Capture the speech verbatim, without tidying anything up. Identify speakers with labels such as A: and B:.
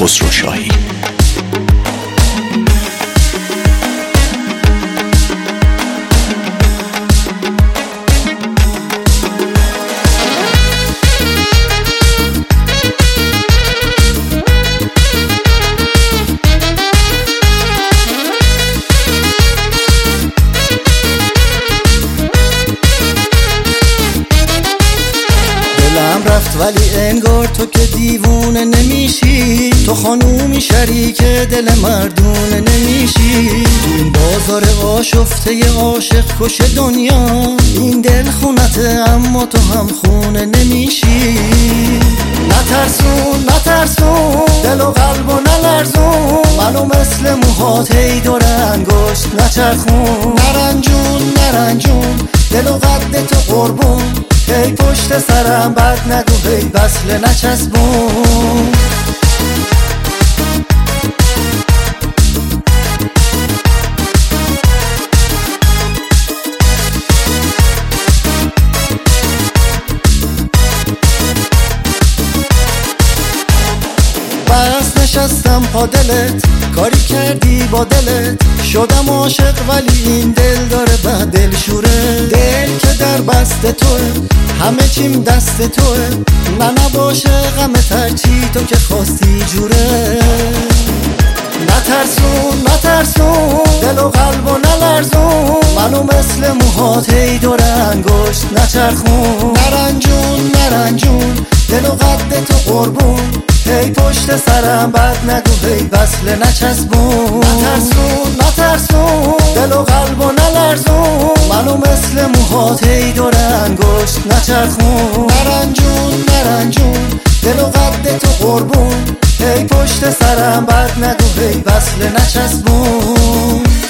A: خسروشاهی.
B: دلم رفت ولی انگار تو که دیوونه نمیشی، تو خانومی شریک دل مردونه نمیشی. تو این بازار آشفته عاشق کش دنیا، این دل خونته اما تو هم خونه نمیشی. نترسون نترسون دل و قلب و نلرزون، منو مثل موهات هی دور انگشت نچرخون. نرنجون نرنجون دل و قد تو قربون، هی پشت سرم بد نگو هی وصله نچسبون. بس نشستم پا دلت، کاری کردی با دلت، شدم عاشق ولی این دل داره به دل شوره. دل که در بست توه، همه چیم دست توه، نه نباشه غم ترچی تو که خواستی جوره. نترسون نترسون دل و قلب و نلرزون، منو مثل موهات هی دور انگشت نچرخون. نرنجون نرنجون دل و قد تو قربون، هی پشت سرم بد نگو هی وصله نچسبون. نترسون نترسون دل و قلب و نلرزون، منو مثل موهات هی دور انگشت نچرخون. نرنجون نرنجون دل و قد تو قربون، هی پشت سرم بد نگو هی وصله نچسبون.